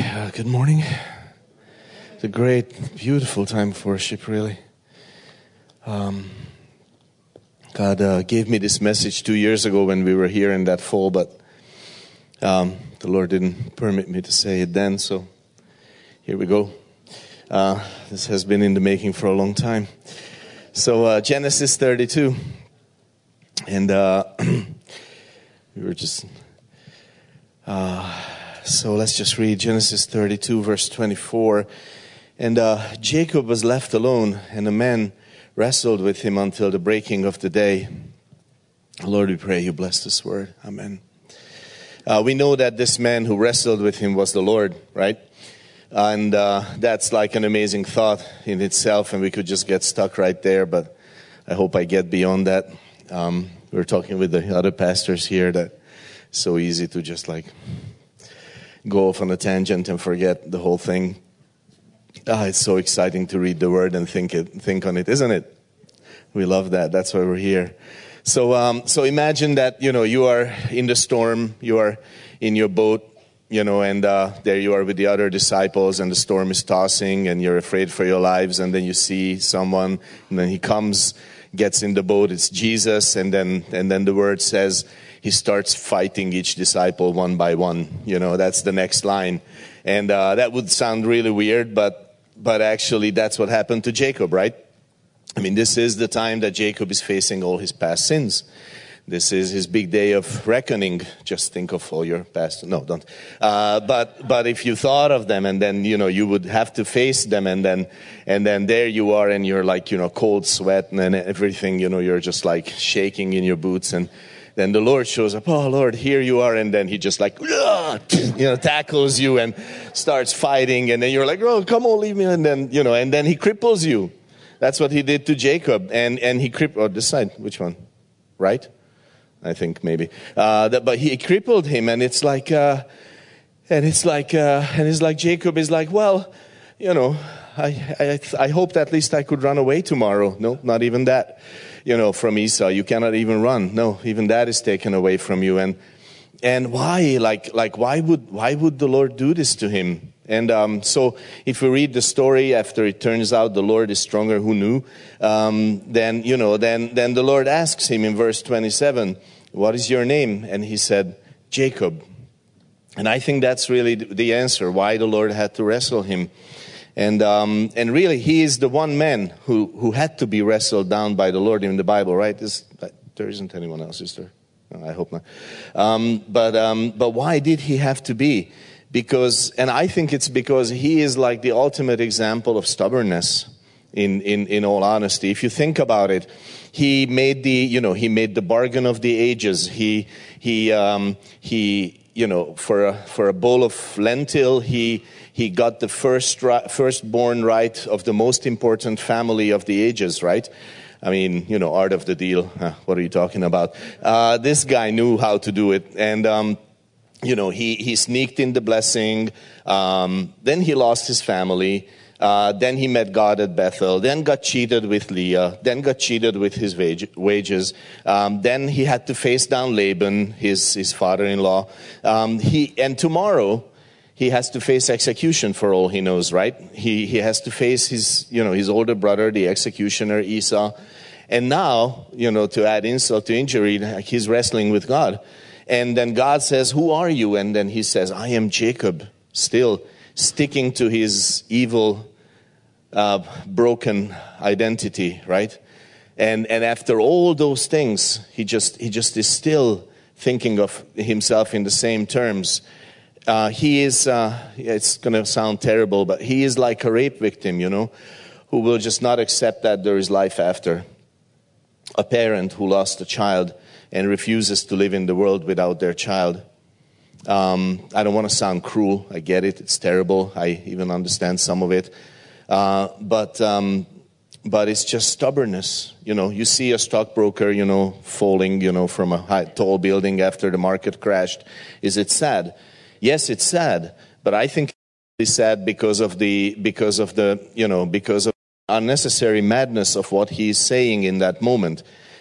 Good morning. It's a great, beautiful time of worship, really. God gave me this message 2 years ago when we were here in that fall, but the Lord didn't permit me to say it then, so here we go. This has been in the making for a long time. So Genesis 32, and we were just... So let's just read Genesis 32, verse 24. And Jacob was left alone, and a man wrestled with him until the breaking of the day. Lord, we pray you bless this word. Amen. We know that this man who wrestled with him was the Lord, right? And that's like an amazing thought in itself, and we could just get stuck right there, but I hope I get beyond that. We were talking with the other pastors here that it's so easy to just like go off on a tangent and forget the whole thing. It's so exciting to read the word and think on it, isn't it? We love that. That's why we're here. So imagine that, you are in the storm, you are in your boat, and there you are with the other disciples, and the storm is tossing, and you're afraid for your lives, and then you see someone, and then he comes, gets in the boat, it's Jesus, and then the word says he starts fighting each disciple one by one. That's the next line. And that would sound really weird, but actually that's what happened to Jacob, right? I mean, this is the time that Jacob is facing all his past sins. This is his big day of reckoning. Just think of all your past. No, don't. But if you thought of them, and then, you would have to face them, and then there you are, and you're like, cold sweat and everything, you're just like shaking in your boots, and then the Lord shows up. Oh, Lord, here you are. And then he just like, tackles you and starts fighting. And then you're like, oh, come on, leave me. And then, and then he cripples you. That's what he did to Jacob. And he crippled, this side, which one? Right? I think maybe. But he crippled him. And it's like, Jacob is like, well, I hoped at least I could run away tomorrow. No, not even that. From Esau, you cannot even run. No, even that is taken away from you. And why? Why would the Lord do this to him? And so if we read the story, after it turns out the Lord is stronger, who knew? Then the Lord asks him in verse 27, what is your name? And he said, Jacob. And I think that's really the answer, why the Lord had to wrestle him. And really, he is the one man who had to be wrestled down by the Lord in the Bible, right? There isn't anyone else, is there? No, I hope not. But why did he have to be? And I think it's because he is like the ultimate example of stubbornness. In all honesty, if you think about it, he made the bargain of the ages. He for a bowl of lentil, he got the firstborn right of the most important family of the ages, right? I mean, art of the deal. What are you talking about? This guy knew how to do it. And, he sneaked in the blessing. Then he lost his family. Then he met God at Bethel. Then got cheated with Leah. Then got cheated with his wages. Then he had to face down Laban, his father-in-law. And tomorrow he has to face execution for all he knows, right? He has to face his older brother, the executioner, Esau. And now, to add insult to injury, he's wrestling with God. And then God says, who are you? And then he says, I am Jacob, still sticking to his evil, broken identity, right? And after all those things, he just is still thinking of himself in the same terms. He is, it's going to sound terrible, but he is like a rape victim, who will just not accept that there is life after. A parent who lost a child and refuses to live in the world without their child. I don't want to sound cruel. I get it. It's terrible. I even understand some of it. But it's just stubbornness. You see a stockbroker, falling, from a tall building after the market crashed. Is it sad? Yes, it's sad. But I think it's sad because of the unnecessary madness of what he's saying in that moment.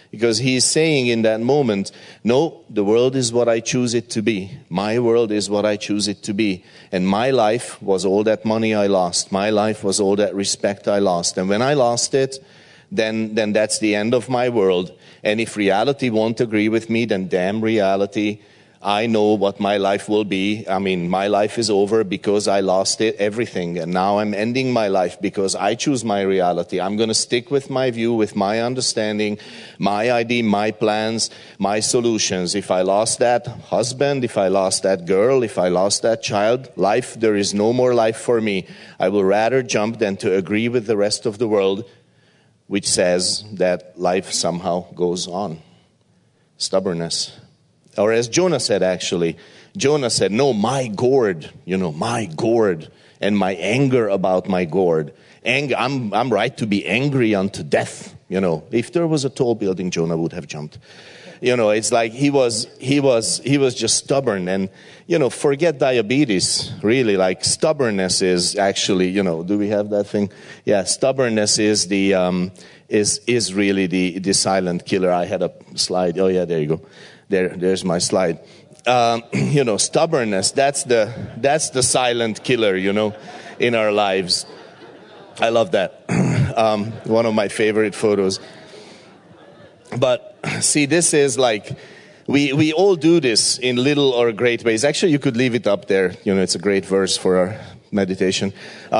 Because he's saying in that moment, no, the world is what I choose it to be. My world is what I choose it to be. And my life was all that money I lost. My life was all that respect I lost. And when I lost it, then that's the end of my world. And if reality won't agree with me, then damn reality. I know what my life will be. I mean, my life is over because I lost it, everything. And now I'm ending my life because I choose my reality. I'm going to stick with my view, with my understanding, my idea, my plans, my solutions. If I lost that husband, if I lost that girl, if I lost that child, life, there is no more life for me. I will rather jump than to agree with the rest of the world, which says that life somehow goes on. Stubbornness. Or as Jonah said, actually, Jonah said, no, my gourd, my gourd, and my anger about my gourd. I'm right to be angry unto death. If there was a tall building, Jonah would have jumped. It's like he was just stubborn. And, forget diabetes, really. Like stubbornness is actually, do we have that thing? Yeah, stubbornness is is really the silent killer. I had a slide. Oh yeah, there you go. There's my slide. Stubbornness, that's the silent killer, in our lives. I love that. One of my favorite photos. But see, this is like, we all do this in little or great ways. Actually, you could leave it up there. It's a great verse for our meditation.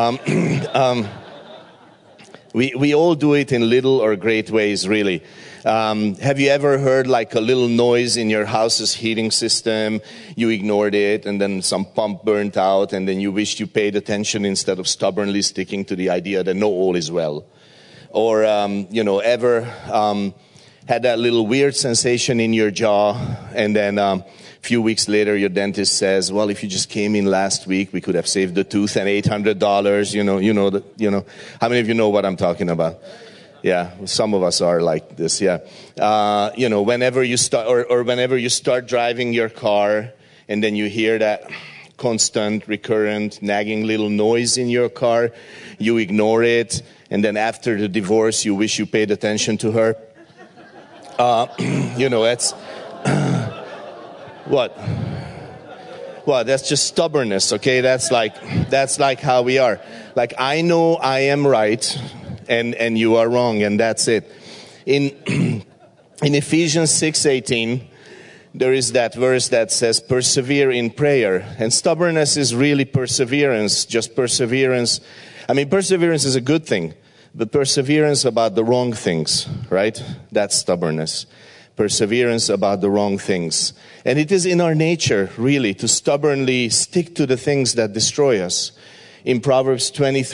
We all do it in little or great ways, really. Have you ever heard like a little noise in your house's heating system? You ignored it, and then some pump burnt out, and then you wished you paid attention instead of stubbornly sticking to the idea that no, all is well. Or, ever had that little weird sensation in your jaw, and then a few weeks later your dentist says, well, if you just came in last week, we could have saved the tooth and $800. How many of you know what I'm talking about? Yeah, some of us are like this, yeah. Whenever you start, or whenever you start driving your car, and then you hear that constant, recurrent, nagging little noise in your car, you ignore it, and then after the divorce, you wish you paid attention to her. It's, what? Well, that's just stubbornness, okay? That's like how we are. Like, I know I am right, and you are wrong, and that's it. In Ephesians 6:18, there is that verse that says, persevere in prayer. And stubbornness is really perseverance, just perseverance. I mean, perseverance is a good thing, but perseverance about the wrong things, right? That's stubbornness. Perseverance about the wrong things. And it is in our nature, really, to stubbornly stick to the things that destroy us. In Proverbs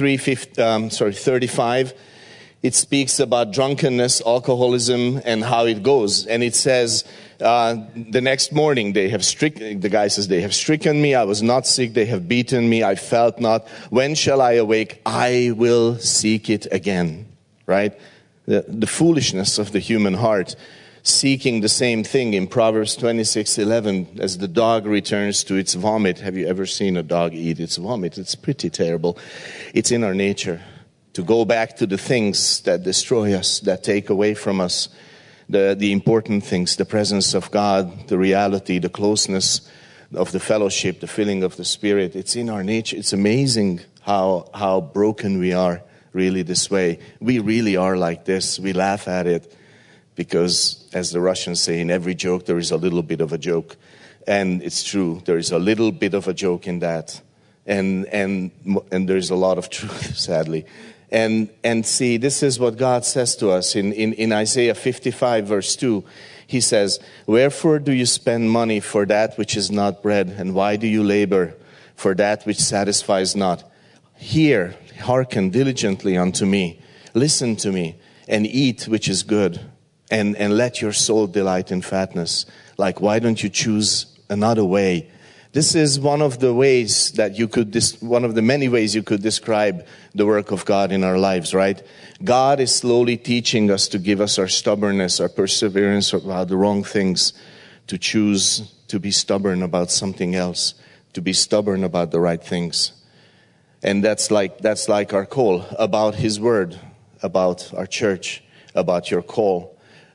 35, it speaks about drunkenness, alcoholism, and how it goes. And it says, the next morning the guy says, they have stricken me, I was not sick, they have beaten me, I felt not. When shall I awake? I will seek it again. Right? The foolishness of the human heart, seeking the same thing. In Proverbs 26:11, as the dog returns to its vomit. Have you ever seen a dog eat its vomit? It's pretty terrible. It's in our nature to go back to the things that destroy us, that take away from us the important things, the presence of God, the reality, the closeness of the fellowship, the filling of the Spirit. It's in our nature. It's amazing how broken we are really this way. We really are like this. We laugh at it because, as the Russians say, in every joke there is a little bit of a joke. And it's true. There is a little bit of a joke in that. And there's a lot of truth, sadly. And see, this is what God says to us in Isaiah 55 verse 2. He says, wherefore do you spend money for that which is not bread? And why do you labor for that which satisfies not? Hear, hearken diligently unto me. Listen to me and eat which is good. And let your soul delight in fatness. Like, why don't you choose another way? This is one of the ways that one of the many ways you could describe the work of God in our lives, right? God is slowly teaching us to give us our stubbornness, our perseverance about the wrong things, to choose to be stubborn about something else, to be stubborn about the right things. And that's like our call about His Word, about our church, about your call.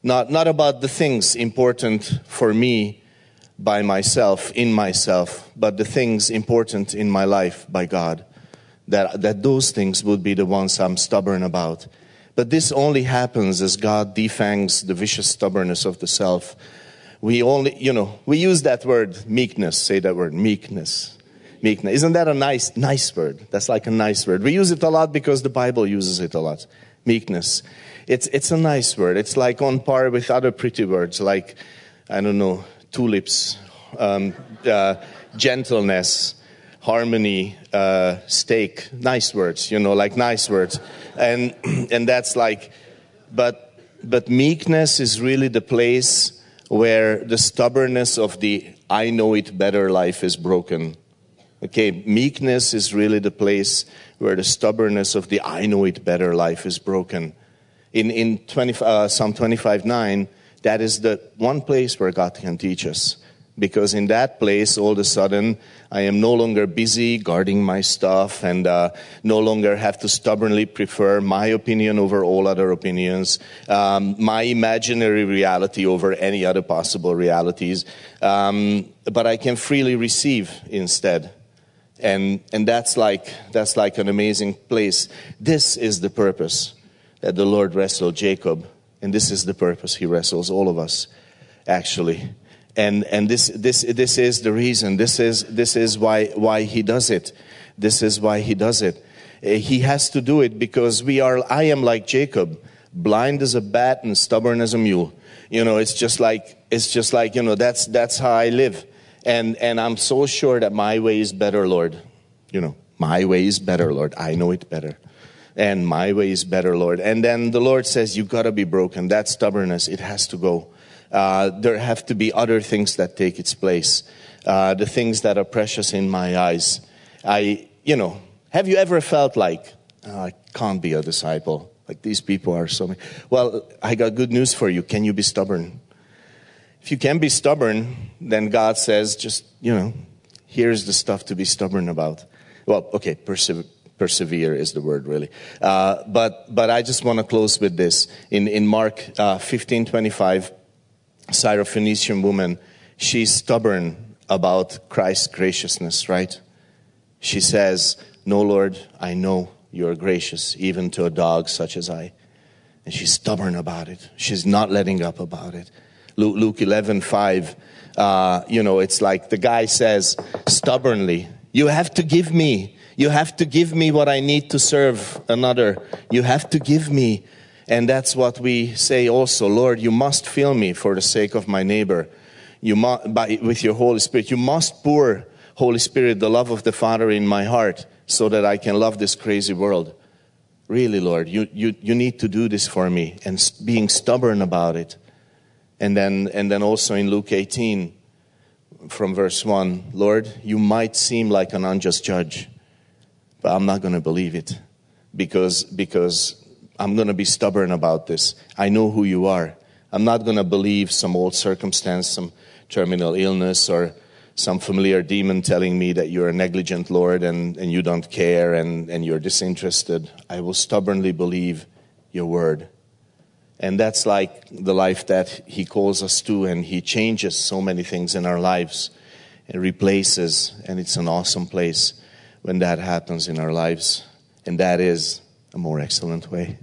Not about the things important for me by myself, in myself, but the things important in my life by God. That those things would be the ones I'm stubborn about. But this only happens as God defangs the vicious stubbornness of the self. We use that word meekness. Say that word, meekness. Meekness. Isn't that a nice word? That's like a nice word. We use it a lot because the Bible uses it a lot. Meekness. It's a nice word. It's like on par with other pretty words like, tulips, gentleness, harmony, steak. Nice words, like nice words. And that's like, but meekness is really the place where the stubbornness of the I know it better life is broken. Okay, meekness is really the place where the stubbornness of the I know it better life is broken. In Psalm 25:9, that is the one place where God can teach us. Because in that place, all of a sudden, I am no longer busy guarding my stuff and no longer have to stubbornly prefer my opinion over all other opinions, my imaginary reality over any other possible realities. But I can freely receive instead. And that's like an amazing place. This is the purpose that the Lord wrestled Jacob. And this is the purpose he wrestles all of us, actually. And this is the reason. This is why he does it. This is why he does it. He has to do it because I am like Jacob, blind as a bat and stubborn as a mule. It's just like that's how I live. And I'm so sure that my way is better, Lord. My way is better, Lord. I know it better. And my way is better, Lord. And then the Lord says, you got to be broken. That stubbornness, it has to go. There have to be other things that take its place. The things that are precious in my eyes. Have you ever felt like, I can't be a disciple? Like these people are so... Well, I got good news for you. Can you be stubborn? If you can be stubborn, then God says, just, here's the stuff to be stubborn about. Well, okay, persevere is the word, really. But I just want to close with this. In Mark 15:25, Syrophoenician woman, she's stubborn about Christ's graciousness, right? She says, no, Lord, I know you're gracious, even to a dog such as I. And she's stubborn about it. She's not letting up about it. Luke 11:5, it's like the guy says stubbornly, you have to give me what I need to serve another. You have to give me. And that's what we say also, Lord, you must fill me for the sake of my neighbor. With your Holy Spirit. You must pour, Holy Spirit, the love of the Father in my heart so that I can love this crazy world. Really, Lord, you need to do this for me. And being stubborn about it. And then also in Luke 18, from verse 1, Lord, you might seem like an unjust judge, but I'm not going to believe it because I'm going to be stubborn about this. I know who you are. I'm not going to believe some old circumstance, some terminal illness or some familiar demon telling me that you're a negligent Lord and you don't care and you're disinterested. I will stubbornly believe your word. And that's like the life that he calls us to, and he changes so many things in our lives and replaces, and it's an awesome place when that happens in our lives. And that is a more excellent way.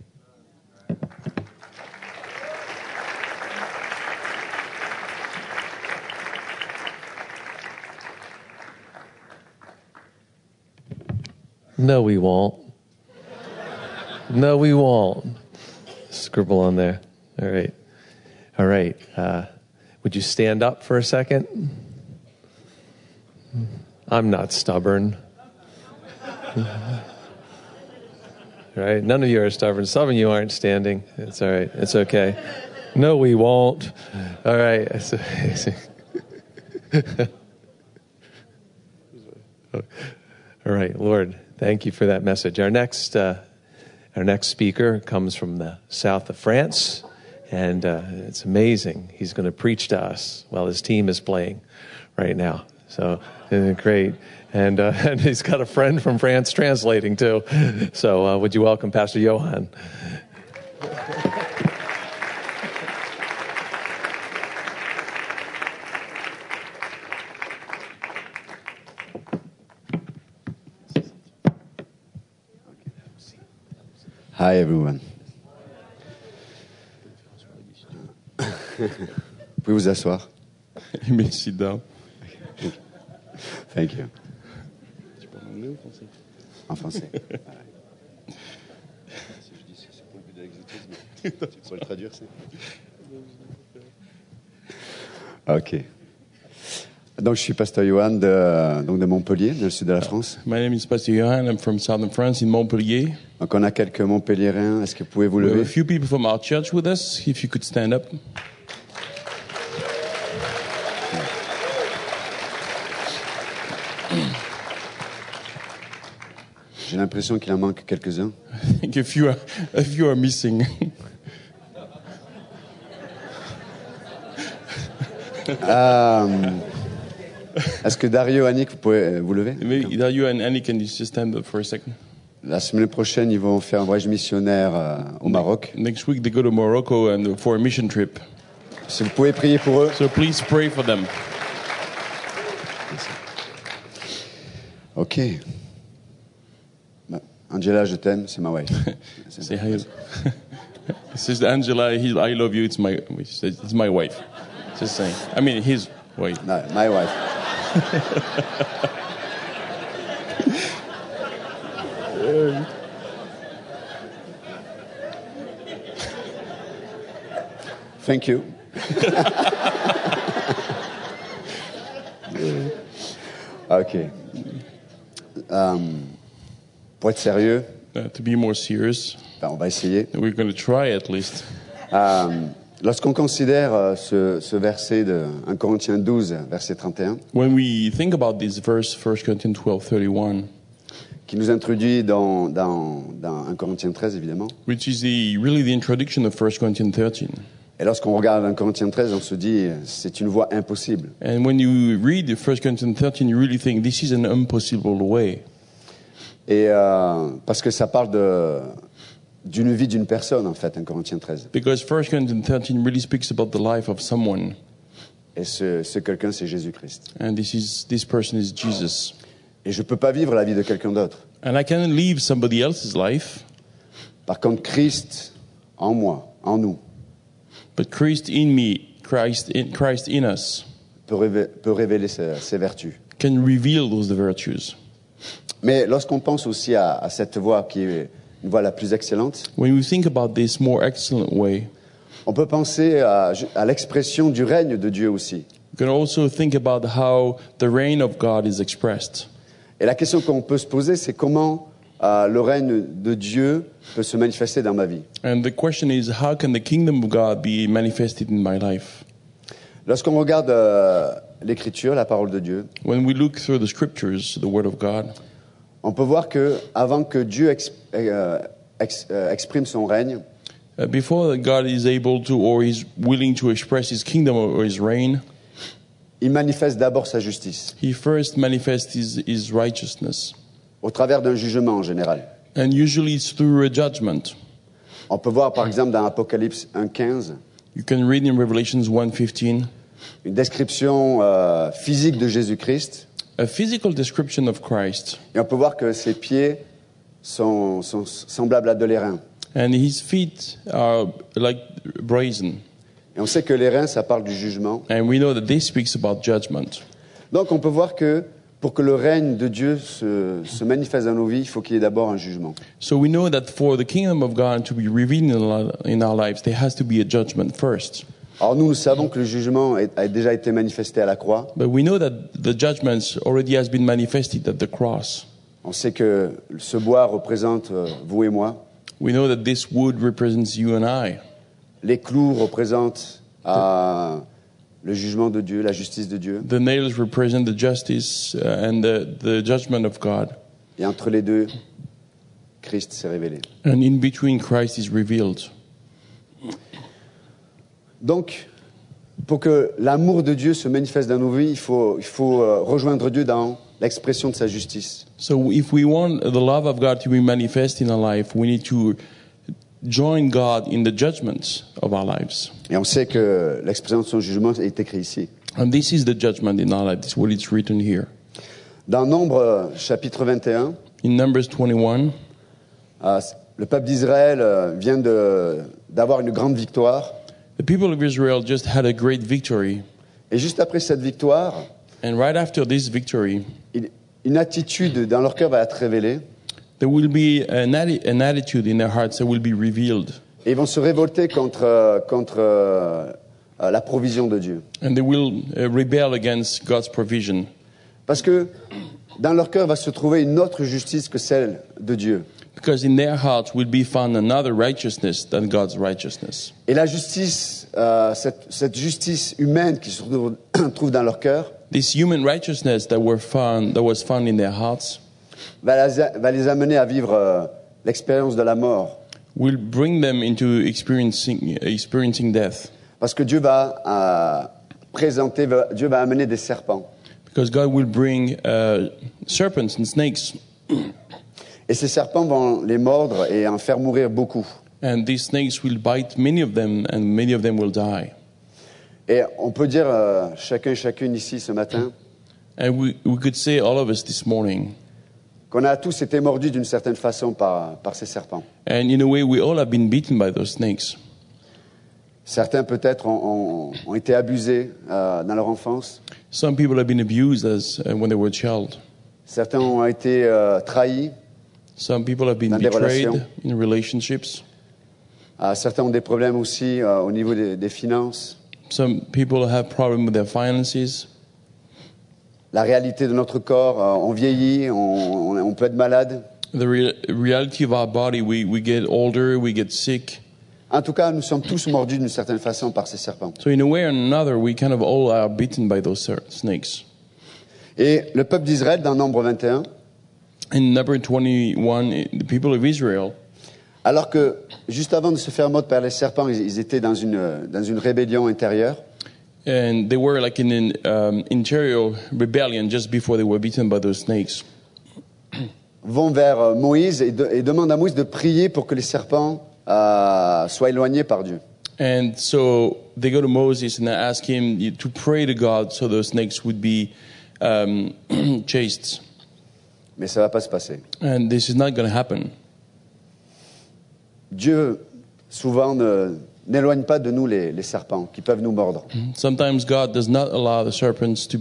No, we won't. No, we won't. Scribble on there. All right. Would you stand up for a second? I'm not stubborn. All right. None of you are stubborn. Some of you aren't standing. It's all right. It's okay. No, we won't. All right. All right, Lord, thank you for that message. Our next speaker comes from the south of France, and it's amazing. He's going to preach to us while his team is playing right now. So great. And he's got a friend from France translating too. So would you welcome Pastor Johan? Hi, everyone. Vous pouvez vous asseoir. You may sit down. Thank you. Tu parles anglais ou français? En français. Tu peux le traduire, c'est? Ok. Donc, je suis pasteur Johan de Montpellier, dans le sud de la France. My name is Pastor Johan. I'm from southern France in Montpellier. Donc, on a quelques Montpelliérains. Est-ce que vous pouvez vous We have lever? a few people from our church with us. If you could stand up. J'ai l'impression qu'il en manque quelques-uns. I think a few are missing. Est-ce que Dario, Annick, vous pouvez vous lever? Maybe you and Annie can just stand up for a second. La semaine prochaine, ils vont faire un voyage missionnaire au Maroc. Next week they go to Morocco and for a mission trip. Si vous pouvez prier pour eux. So please pray for them. Ok. Bah, Angela, je t'aime, c'est ma wife. Say hi. Sister Angela, I love you. It's my wife. Just saying. I mean, his wife. No, my wife. Thank you. Ok. Pour être sérieux, To be more serious, ben, on va essayer. we're going to try at least. Lorsqu'on considère ce verset de 1 Corinthiens 12, verset 31, When we think about this verse, 1 Corinthians 12:31, qui nous introduit dans 1 Corinthiens 13, évidemment. which is really the introduction of 1 Corinthians 13. Et lorsqu'on regarde 1 Corinthiens 13, on se dit, c'est une voie impossible. And when you read 1 Corinthians 13, you really think this is an impossible way. Et parce que ça parle d'une vie d'une personne, en fait, 1 Corinthiens 13. Because 1 Corinthians 13 really speaks about the life of someone. Et ce quelqu'un, c'est Jésus-Christ. And this person is Jesus. Et je ne peux pas vivre la vie de quelqu'un d'autre. And I cannot live somebody else's life, Par contre, Christ en moi, en nous, but Christ in me, Christ in us, peut révéler ses vertus. can reveal those virtues. Mais lorsqu'on pense aussi à cette voie qui est une voie la plus excellente, When we think about this more excellent way, on peut penser à l'expression du règne de Dieu aussi. we can also think about how the reign of God is expressed. Et la question qu'on peut se poser, c'est comment le règne de Dieu peut se manifester dans ma vie. And the question is, how can the kingdom of God be manifested in my life? Lorsqu'on regarde l'Écriture, la parole de Dieu, When we look through the scriptures, the word of God, on peut voir que avant que Dieu exprime son règne, before God is able to or is willing to express his kingdom or his reign, il manifeste d'abord sa justice, he first manifests his righteousness. au travers d'un jugement en général. And usually it's through a judgment. On peut voir par exemple dans Apocalypse 1.15 You can read in Revelations 1:15 une description physique de Jésus-Christ, a physical description of Christ, et on peut voir que ses pieds sont semblables à de l'airain. and his feet are like brazen. Et on sait que l'airain, ça parle du jugement. And we know that this speaks about judgment. Donc on peut voir que pour que le règne de Dieu se manifeste dans nos vies, il faut qu'il y ait d'abord un jugement. So we know that for the kingdom of God to be revealed in our lives, there has to be a judgment first. Alors nous savons que le jugement a déjà été manifesté à la croix. But we know that the judgment already has been manifested at the cross. On sait que ce bois représente vous et moi. We know that this wood represents you and I. Les clous représentent le jugement de Dieu, la justice de Dieu. The nails represent the justice and the judgment of God. Et entre les deux, Christ s'est révélé. And in between, Christ is revealed. Donc, pour que l'amour de Dieu se manifeste dans nos vies, il faut rejoindre Dieu dans l'expression de sa justice. So if we want the love of God to be manifest in our life, we need to join God in the judgments of our lives. Et on sait que l'expression de son jugement est écrite ici. And this is the judgment in our life. This is what it's written here. Dans Nombre chapitre 21, In Numbers 21, Le peuple d'Israël vient d'avoir une grande victoire. The people of Israel just had a great victory. Et juste après cette victoire, And right after this victory, une attitude dans leur cœur va être révélée. there will be an attitude in their hearts that will be revealed. Et ils vont se révolter contre la provision de Dieu. And they will rebel against God's provision. Parce que dans leur cœur va se trouver une autre justice que celle de Dieu. Because in their hearts will be found another righteousness than God's righteousness. Et la justice, cette justice humaine qui se trouve dans leur cœur, This human righteousness that was found in their hearts va les amener à vivre l'expérience de la mort. will bring them into experiencing death. Parce que Dieu va Dieu va amener des serpents. Because God will bring serpents and snakes. Et ces serpents vont les mordre et en faire mourir beaucoup. And these snakes will bite many of them, and many of them will die. Et on peut dire, chacun et chacune ici ce matin, And we could say, all of us this morning, qu'on a tous été mordus d'une certaine façon par ces serpents. and in a way we all have been beaten by those snakes. Certains peut-être ont été abusés dans leur enfance. Some people have been abused when they were a child. Certains ont été trahis. Some people have been Dans des betrayed relations. in relationships. Certains ont des problèmes aussi au niveau des finances. Some people have problems with their finances. La réalité de notre corps, on vieillit, on peut être malade. The reality of our body, we get older, we get sick. En tout cas, nous sommes tous mordus d'une certaine façon par ces serpents. So in a way or another, we kind of all are bitten by those snakes. Et le peuple d'Israël, dans Nombre 21, In number 21, the people of Israel, alors que juste avant de se faire mordre par les serpents, ils étaient dans une rébellion intérieure. and they were like in an interior rebellion just before they were beaten by those snakes. Vont vers Moïse et demandent à Moïse de prier pour que les serpents soient éloignés par Dieu. And so they go to Moses and they ask him to pray to God so those snakes would be chased. Mais ça ne va pas se passer. And this is not going to happen. Dieu, souvent, n'éloigne pas de nous les serpents qui peuvent nous mordre. Sometimes God does not allow the serpents to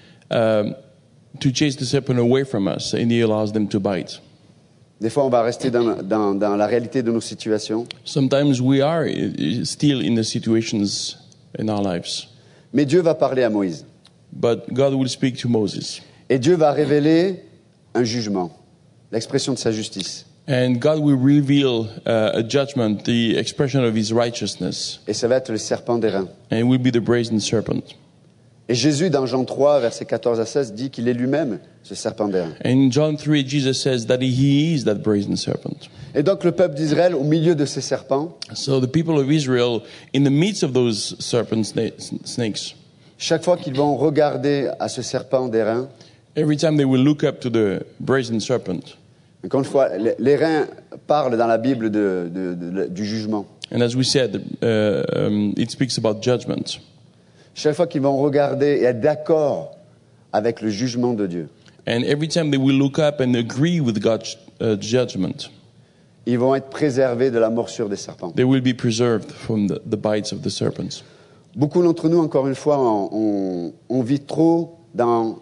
chase the serpent away from us, and He allows them to bite. Des fois, on va rester dans la réalité de nos situations. Sometimes we are still in the situations in our lives. Mais Dieu va parler à Moïse. But God will speak to Moses. Et Dieu va révéler un jugement, l'expression de sa justice. And God will reveal a judgment, the expression of His righteousness. Et ça va être le serpent d'airain. And it will be the brazen serpent. Et Jésus, dans Jean 3, versets 14 à 16, dit qu'il est lui-même ce serpent d'airain. And in John 3, Jesus says that He is that brazen serpent. Et donc le peuple d'Israël, au milieu de ces serpents, So the people of Israel, in the midst of those serpent snakes, chaque fois qu'ils vont regarder à ce serpent d'airain, every time they will look up to the brazen serpent, encore une fois, l'airain parle dans la Bible du jugement. and as we said, it speaks about judgment. Chaque fois qu'ils vont regarder et être d'accord avec le jugement de Dieu, And every time they will look up and agree with God's judgment, ils vont être préservés de la morsure des serpents. they will be preserved from the bites of the serpents. Beaucoup d'entre nous, encore une fois, on vit trop dans,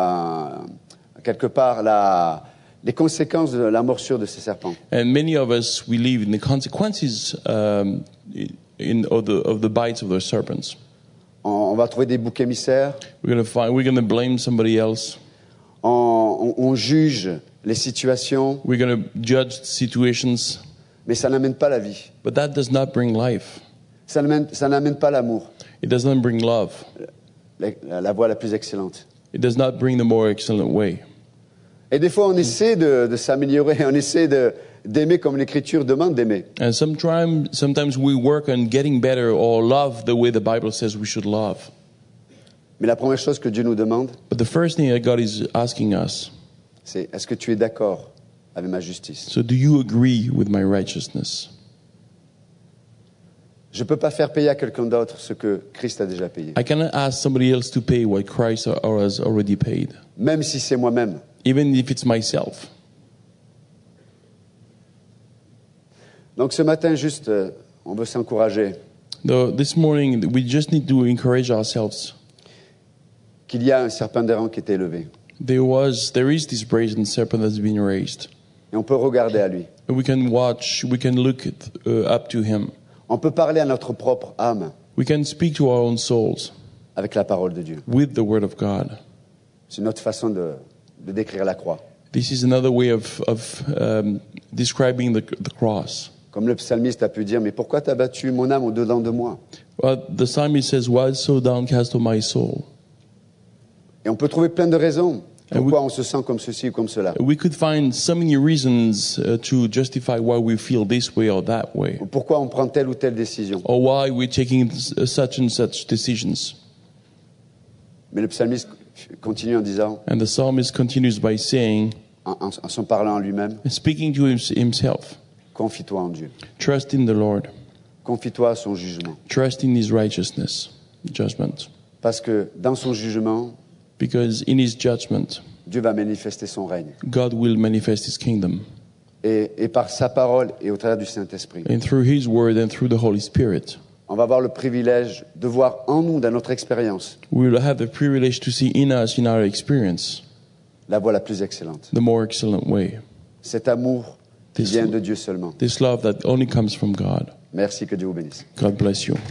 quelque part, les conséquences de la morsure de ces serpents. And many of us, we live in the consequences of the bites of those serpents. On va trouver des boucs émissaires, We're going to blame somebody else. on juge les situations, We're going to judge situations, mais ça n'amène pas la vie. but that does not bring life. Ça n'amène pas l'amour, It does not bring love. la voie la plus excellente. It does not bring the more excellent way. Et des fois, on essaie de s'améliorer, on essaie d'aimer comme l'Écriture demande d'aimer. And sometimes we work on getting better or love the way the Bible says we should love. Mais la première chose que Dieu nous demande, But the first thing that God is asking us, c'est est-ce que tu es d'accord avec ma justice? so do you agree with my righteousness? Je ne peux pas faire payer à quelqu'un d'autre ce que Christ a déjà payé, I cannot ask somebody else to pay what Christ has already paid, même si c'est moi-même. even if it's myself. Donc ce matin, juste, on veut s'encourager Though this morning, we just need to encourage ourselves. qu'il y a un serpent d'Aaron qui était élevé. There is this brazen serpent that's been raised. Et on peut regarder à lui. And we can look up to him. On peut parler à notre propre âme We can speak to our own souls avec la parole de Dieu. with the word of God. C'est notre façon de décrire la croix. This is another way of describing the cross. Comme le psalmiste a pu dire, mais pourquoi t'as battu mon âme au-dedans de moi? Well, the psalmist says, "Why so downcast, O my soul?" Et on peut trouver plein de raisons And pourquoi on se sent comme ceci ou comme cela. We could find so many reasons to justify why we feel this way or that way, Ou pourquoi on prend telle ou telle décision. or why we're taking such and such decisions. Mais le psalmiste continue en disant, And the psalmist continues by saying, en s'en parlant à lui-même, speaking to himself, confie-toi en Dieu. trust in the Lord, Confie-toi à son jugement. trust in his righteousness, judgment. Parce que dans son jugement, Because in his judgment, Dieu va manifester son règne. God will manifest his kingdom. Et par sa parole et au travers du Saint-Esprit, And through his word and through the Holy Spirit, on va avoir le privilège de voir en nous, dans notre expérience, we will have the privilege to see in us, in our experience, la voie la plus excellente. the more excellent way. Cet amour qui This- vient de Dieu seulement. This love that only comes from God. Merci, que Dieu vous bénisse. God bless you.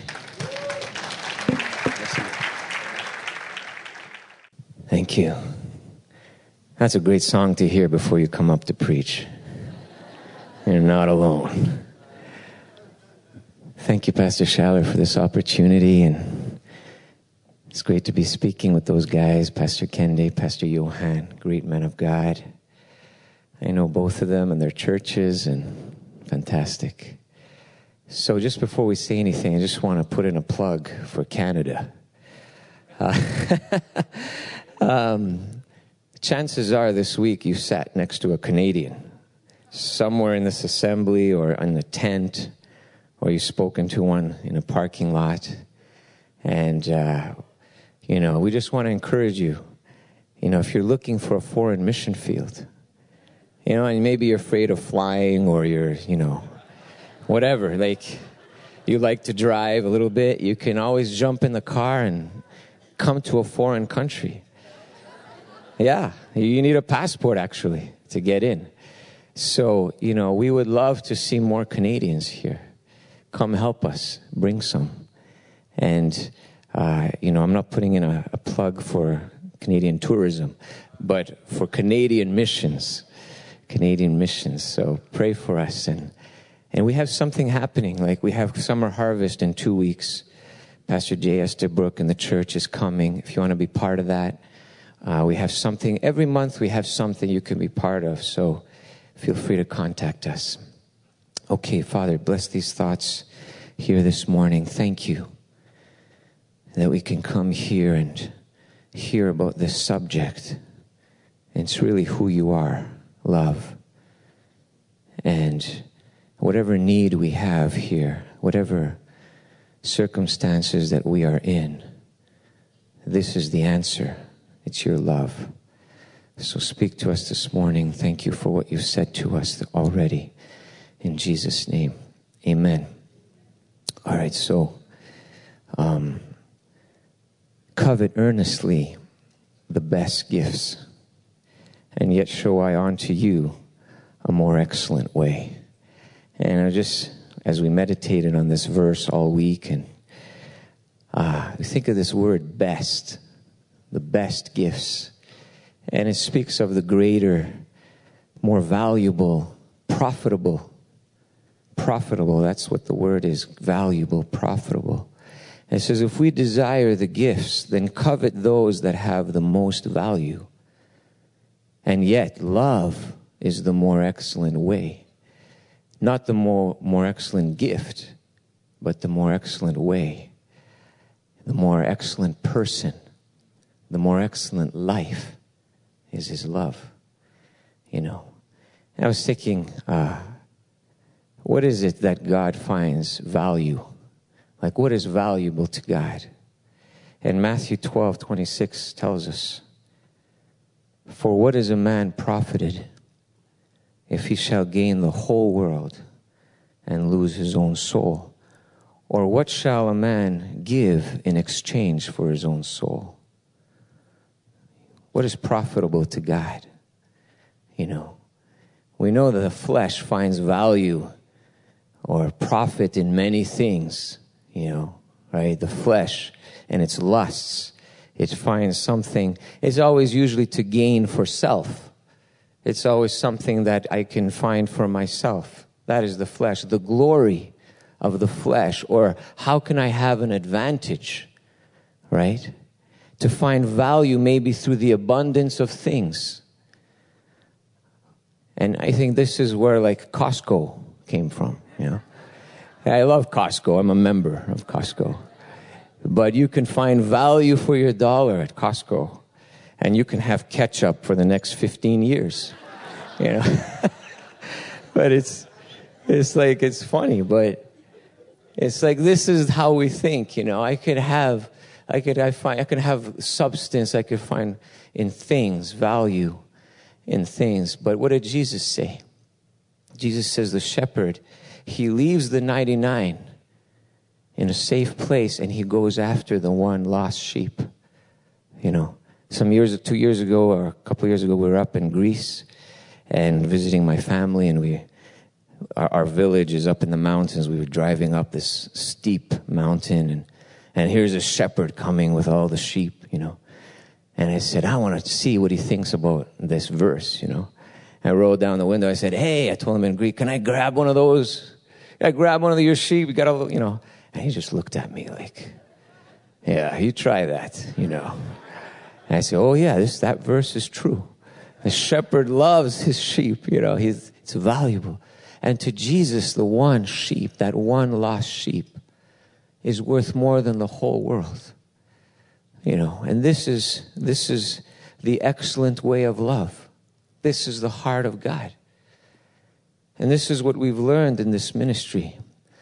Thank you. That's a great song to hear before you come up to preach. You're not alone. Thank you, Pastor Schaller, for this opportunity. And it's great to be speaking with those guys, Pastor Kende, Pastor Johan, great men of God. I know both of them and their churches, and fantastic. So just before we say anything, I just want to put in a plug for Canada. Chances are this week you sat next to a Canadian, somewhere in this assembly or in the tent, or you've spoken to one in a parking lot. And, we just want to encourage you, if you're looking for a foreign mission field, and maybe you're afraid of flying or you're, whatever, you like to drive a little bit, you can always jump in the car and come to a foreign country. Yeah, you need a passport, actually, to get in. So, we would love to see more Canadians here. Come help us. Bring some. And, I'm not putting in a plug for Canadian tourism, but for Canadian missions. Canadian missions. So pray for us. And we have something happening. Like we have summer harvest in 2 weeks. Pastor J. Estabrook and the church is coming. If you want to be part of that, we have something. Every month we have something you can be part of. So feel free to contact us. Okay, Father, bless these thoughts here this morning. Thank you that we can come here and hear about this subject. It's really who you are, love. And whatever need we have here, whatever circumstances that we are in, this is the answer. It's your love. So speak to us this morning. Thank you for what you've said to us already. In Jesus' name, amen. All right, so covet earnestly the best gifts, and yet show I unto you a more excellent way. And I just, as we meditated on this verse all week, and we think of this word best, the best gifts. And it speaks of the greater, more valuable, profitable. Profitable, that's what the word is, valuable, profitable. And it says, if we desire the gifts, then covet those that have the most value. And yet, love is the more excellent way. Not the more excellent gift, but the more excellent way. The more excellent person, the more excellent life is his love. And I was thinking, what is it that God finds value? Like, what is valuable to God? And Matthew 12:26 tells us, for what is a man profited if he shall gain the whole world and lose his own soul? Or what shall a man give in exchange for his own soul? What is profitable to God? You know, we know that the flesh finds value or profit in many things, you know, right? The flesh and its lusts. It finds something. It's always usually to gain for self. It's always something that I can find for myself. That is the flesh. The glory of the flesh. Or how can I have an advantage, right? To find value maybe through the abundance of things. And I think this is where like Costco came from, you know. I love Costco. I'm a member of Costco. But you can find value for your dollar at Costco. And you can have ketchup for the next 15 years. You know. But it's like, it's funny, but it's like, this is how we think, you know. I could have substance, I could find in things, value in things. But what did Jesus say? Jesus says the shepherd, he leaves the 99 in a safe place and he goes after the one lost sheep. You know, 2 years ago or a couple of years ago, we were up in Greece and visiting my family, and our village is up in the mountains. We were driving up this steep mountain, and here's a shepherd coming with all the sheep, you know. And I said, I want to see what he thinks about this verse, you know. I rolled down the window. I said, hey, I told him in Greek, can I grab one of those? Can I grab one of your sheep? You got a, you know. And he just looked at me like, yeah, you try that, you know. And I said, oh yeah, that verse is true. The shepherd loves his sheep, you know. It's valuable. And to Jesus, the one sheep, that one lost sheep, is worth more than the whole world. You know, and this is the excellent way of love. This is the heart of God. And this is what we've learned in this ministry.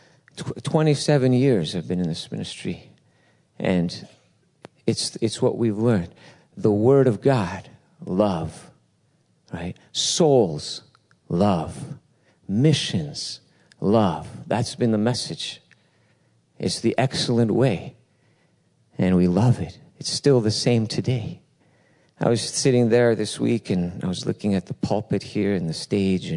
27 years I've been in this ministry. And it's what we've learned. The Word of God, love, right? Souls, love. Missions, love. That's been the message. It's the excellent way. And we love it. It's still the same today. I was sitting there this week and I was looking at the pulpit here and the stage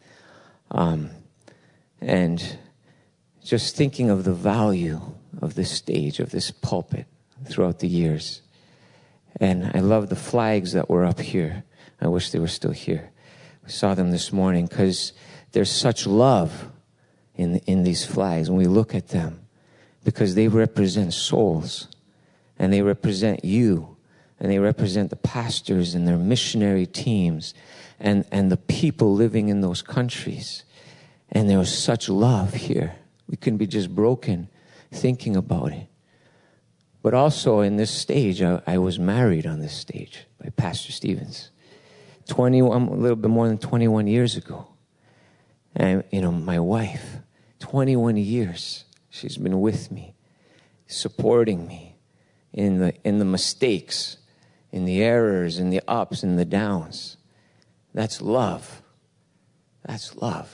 and just thinking of the value of this stage, of this pulpit throughout the years. And I love the flags that were up here. I wish they were still here. We saw them this morning because there's such love in these flags when we look at them, because they represent souls, and they represent you, and they represent the pastors and their missionary teams and the people living in those countries. And there was such love here. We couldn't be just broken thinking about it. But also in this stage, I was married on this stage by Pastor Stevens. A little bit more than 21 years ago. And, you know, my wife, 21 years, she's been with me, supporting me in the mistakes, in the errors, in the ups and the downs. That's love. That's love.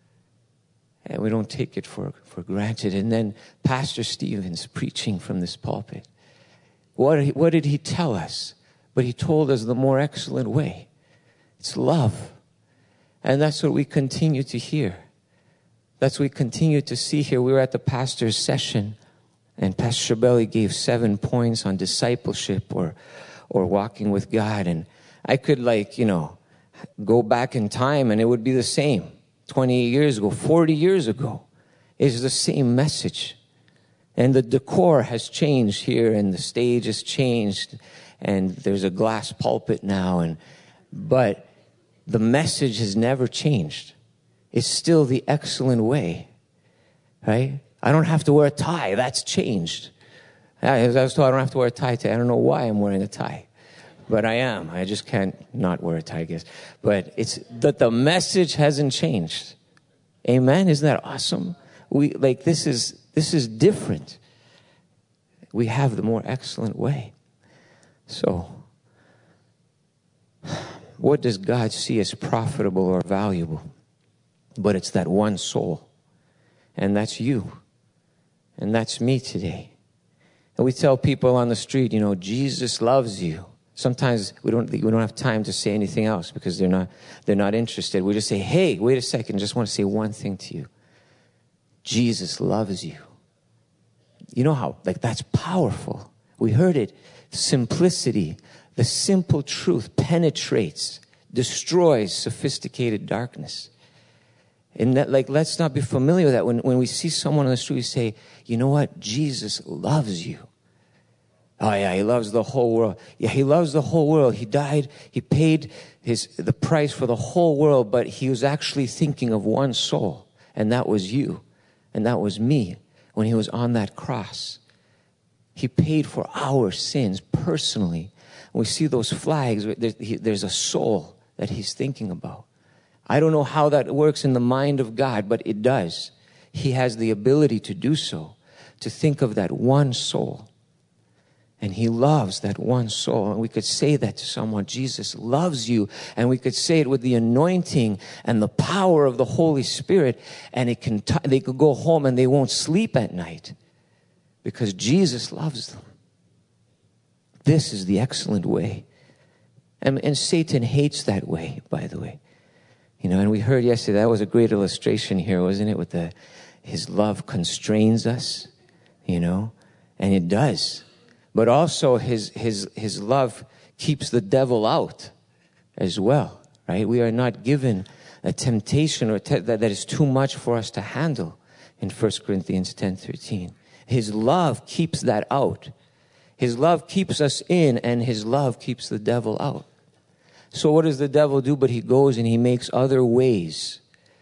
And we don't take it for granted. And then Pastor Stevens preaching from this pulpit. What did he tell us? But he told us the more excellent way. It's love. And that's what we continue to hear. That's what we continue to see here. We were at the pastor's session, and Pastor Shabeli gave 7 points on discipleship or walking with God. And I could, go back in time, and it would be the same. 20 years ago, 40 years ago, is the same message. And the decor has changed here, and the stage has changed, and there's a glass pulpit now. But the message has never changed. It's still the excellent way, right? I don't have to wear a tie. That's changed. I was told I don't have to wear a tie today. I don't know why I'm wearing a tie, but I am. I just can't not wear a tie, I guess. But it's that the message hasn't changed. Amen. Isn't that awesome? This is different. We have the more excellent way. So, what does God see as profitable or valuable? But it's that one soul. And that's you. And that's me today. And we tell people on the street, Jesus loves you. Sometimes we don't have time to say anything else because they're not interested. We just say, hey, wait a second, I just want to say one thing to you. Jesus loves you. You know how, that's powerful. We heard it. Simplicity, the simple truth penetrates, destroys sophisticated darkness. And that, let's not be familiar with that. When we see someone on the street, we say, you know what? Jesus loves you. Oh yeah, he loves the whole world. Yeah, he loves the whole world. He died, he paid the price for the whole world, but he was actually thinking of one soul. And that was you. And that was me when he was on that cross. He paid for our sins personally. And we see those flags. There's a soul that he's thinking about. I don't know how that works in the mind of God, but it does. He has the ability to do so, to think of that one soul. And he loves that one soul. And we could say that to someone, Jesus loves you. And we could say it with the anointing and the power of the Holy Spirit. And they could go home and they won't sleep at night because Jesus loves them. This is the excellent way. And Satan hates that way, by the way. And we heard yesterday, that was a great illustration here, wasn't it? With his love constrains us, and it does. But also his love keeps the devil out as well, right? We are not given a temptation that is too much for us to handle in 1 Corinthians 10:13. His love keeps that out. His love keeps us in, and his love keeps the devil out. So what does the devil do? But he goes and he makes other ways,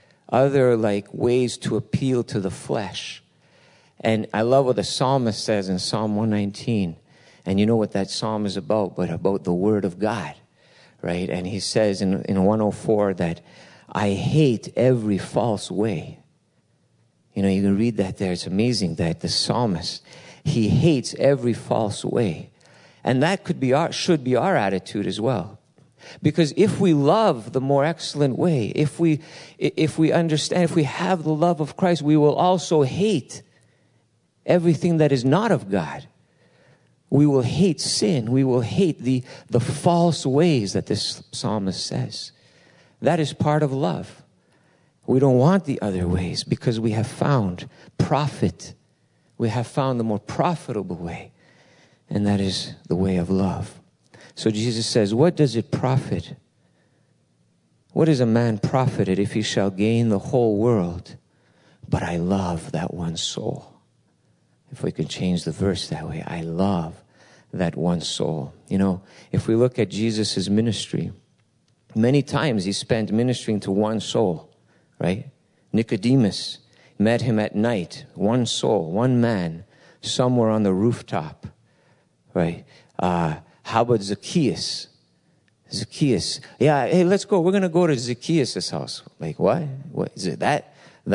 ways to appeal to the flesh. And I love what the psalmist says in Psalm 119. And you know what that psalm is about, but about the word of God, right? And he says in 104 that I hate every false way. You can read that there. It's amazing that the psalmist, he hates every false way. And that should be our attitude as well. Because if we love the more excellent way, if we understand, if we have the love of Christ, we will also hate everything that is not of God. We will hate sin. We will hate the false ways that this psalmist says. That is part of love. We don't want the other ways because we have found profit. We have found the more profitable way, and that is the way of love. So Jesus says, what does it profit? What is a man profited if he shall gain the whole world? But I love that one soul. If we could change the verse that way, I love that one soul. If we look at Jesus' ministry, many times he spent ministering to one soul, right? Nicodemus met him at night, one soul, one man, somewhere on the rooftop, right? How about Zacchaeus? Zacchaeus. Yeah, hey, let's go. We're going to go to Zacchaeus' house. Like, what? What is it? That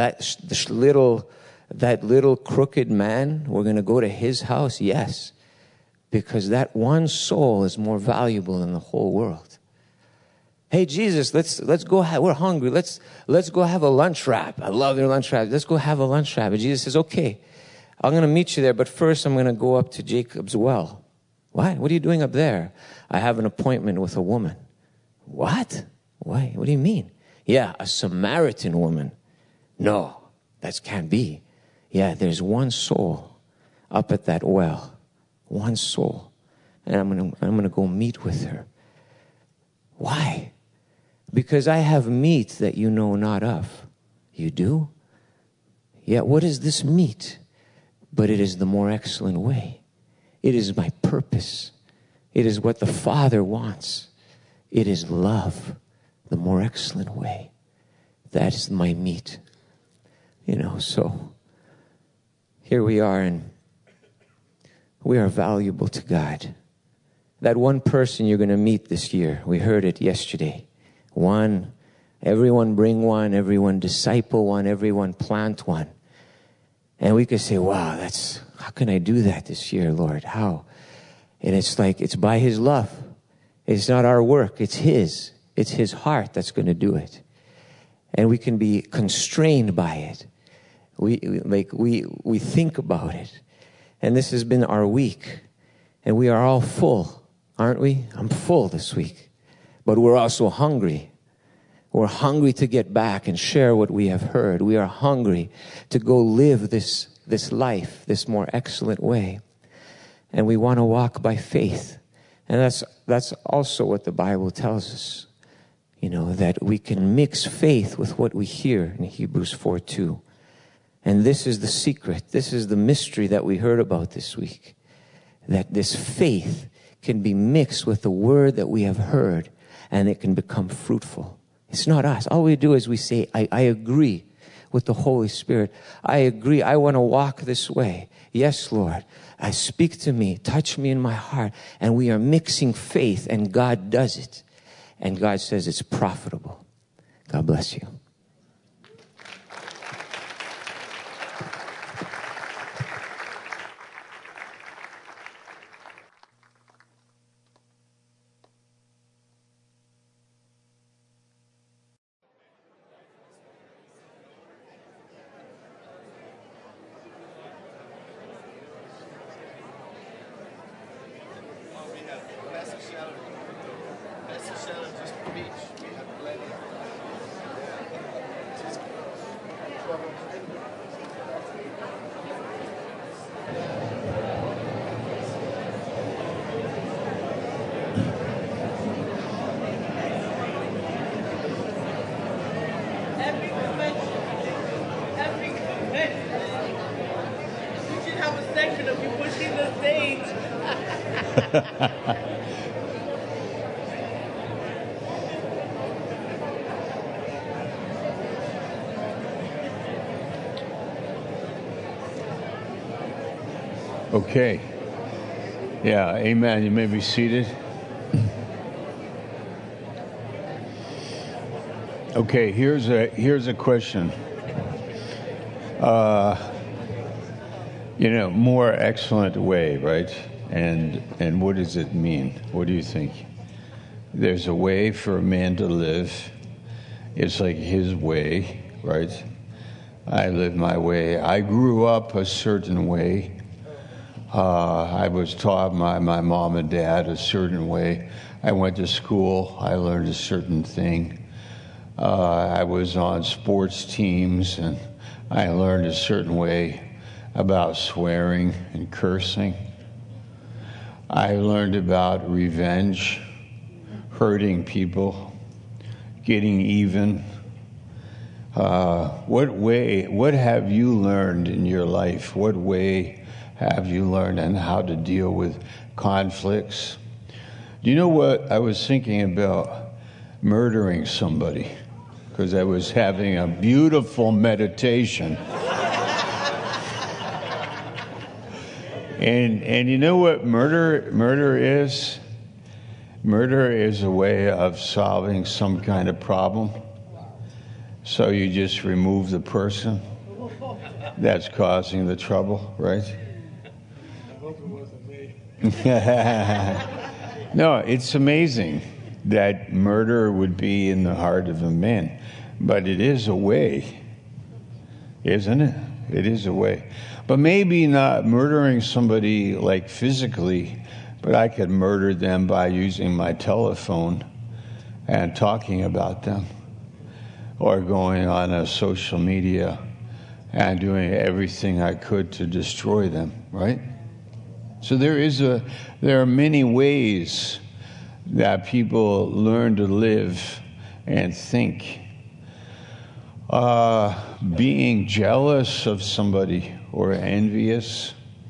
little crooked man, we're going to go to his house? Yes. Because that one soul is more valuable than the whole world. Hey, Jesus, let's go. We're hungry. Let's go have a lunch wrap. I love your lunch wrap. Let's go have a lunch wrap. And Jesus says, okay, I'm going to meet you there, but first I'm going to go up to Jacob's well. What? What are you doing up there? I have an appointment with a woman. What? Why? What do you mean? Yeah, a Samaritan woman. No, that can't be. Yeah, there's one soul up at that well. One soul. And I'm going to go meet with her. Why? Because I have meat that you know not of. You do? Yeah, what is this meat? But it is the more excellent way. It is my purpose. It is what the Father wants. It is love, the more excellent way. That is my meat. So here we are, and we are valuable to God. That one person you're going to meet this year, we heard it yesterday. One, everyone bring one, everyone disciple one, everyone plant one. And we could say, wow, how can I do that this year, Lord? How? And it's like, it's by his love. It's not our work. It's his. It's his heart that's going to do it. And we can be constrained by it. We think about it. And this has been our week. And we are all full, aren't we? I'm full this week. But we're also hungry. We're hungry to get back and share what we have heard. We are hungry to go live this life, this more excellent way. And we want to walk by faith. And that's also what the Bible tells us. You know, that we can mix faith with what we hear in Hebrews 4:2. And this is the secret. This is the mystery that we heard about this week. That this faith can be mixed with the word that we have heard, and it can become fruitful. It's not us. All we do is we say, I agree with the Holy Spirit. I agree. I want to walk this way. Yes, Lord. Speak to me. Touch me in my heart. And we are mixing faith, and God does it. And God says it's profitable. God bless you. Okay. Yeah, amen. You may be seated. Okay, here's a question. More excellent way, right? And what does it mean? What do you think? There's a way for a man to live. It's like his way, right? I live my way. I grew up a certain way. I was taught by my mom and dad a certain way. I went to school. I learned a certain thing. I was on sports teams, and I learned a certain way about swearing and cursing. I learned about revenge, hurting people, getting even. What have you learned in your life? What way have you learned on how to deal with conflicts? Do you know what I was thinking about? Murdering somebody, because I was having a beautiful meditation. And you know what murder is? Murder is a way of solving some kind of problem. So you just remove the person that's causing the trouble, right? I hope it wasn't me. No, it's amazing that murder would be in the heart of a man. But it is a way, isn't it? It is a way. But maybe not murdering somebody like physically, but I could murder them by using my telephone and talking about them, or going on a social media and doing everything I could to destroy them, right? So there are many ways that people learn to live and think. Being jealous of somebody or envious.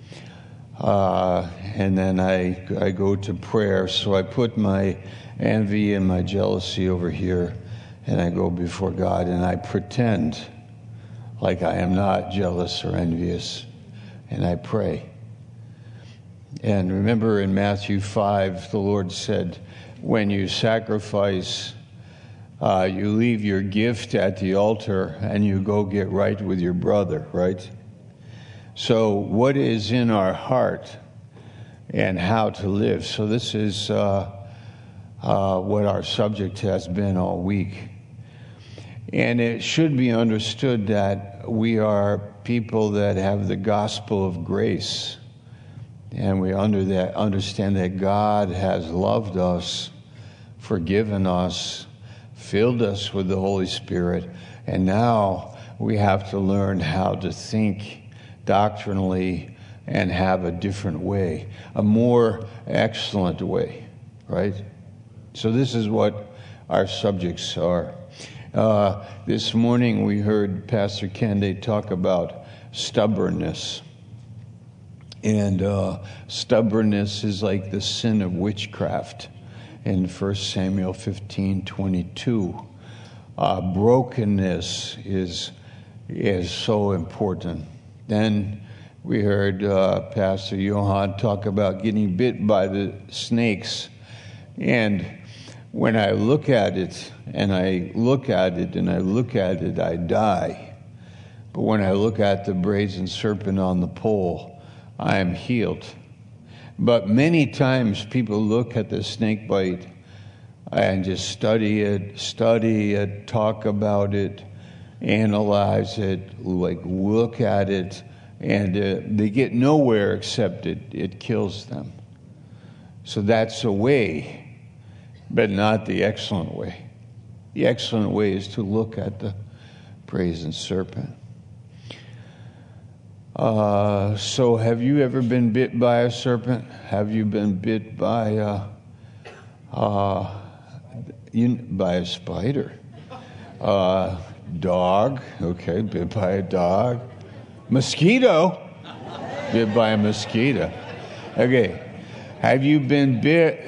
And then I go to prayer. So I put my envy and my jealousy over here, and I go before God, and I pretend like I am not jealous or envious, and I pray. And remember in Matthew 5, the Lord said, when you sacrifice, you leave your gift at the altar and you go get right with your brother, right? So what is in our heart and how to live. So this is what our subject has been all week. And it should be understood that we are people that have the gospel of grace. And we understand that God has loved us, forgiven us, filled us with the Holy Spirit. And now we have to learn how to think doctrinally and have a different way, a more excellent way, right? So this is what our subjects are. This morning we heard Pastor Kende talk about stubbornness. And stubbornness is like the sin of witchcraft in 1 Samuel 15:22. Brokenness is so important. Then we heard Pastor Johan talk about getting bit by the snakes. And when I look at it, and I look at it, and I look at it, I die. But when I look at the brazen serpent on the pole, I am healed. But many times people look at the snake bite and just study it, talk about it, analyze it, like look at it, and they get nowhere except it kills them. So that's a way, but not the excellent way. The excellent way is to look at the brazen serpent. So have you ever been bit by a serpent? Have you been bit by a spider? Dog, okay, bit by a dog. Mosquito, bit by a mosquito. Okay, have you been bit?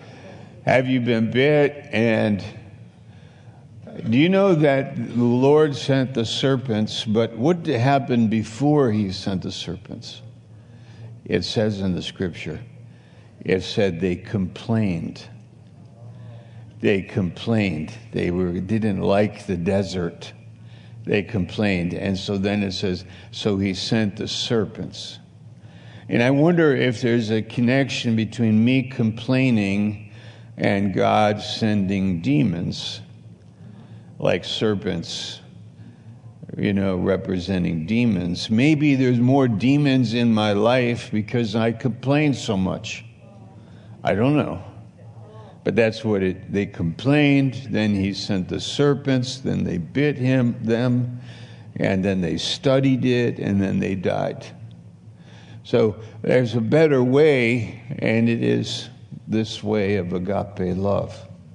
And do you know that the Lord sent the serpents, but what happened before he sent the serpents? It says in the scripture, it said they complained. They complained. They didn't like the desert. They complained. And so then it says, so he sent the serpents. And I wonder if there's a connection between me complaining and God sending demons, like serpents, representing demons. Maybe there's more demons in my life because I complain so much. I don't know. But that's what they complained. Then he sent the serpents. Then they bit them. And then they studied it. And then they died. So there's a better way. And it is this way of agape love.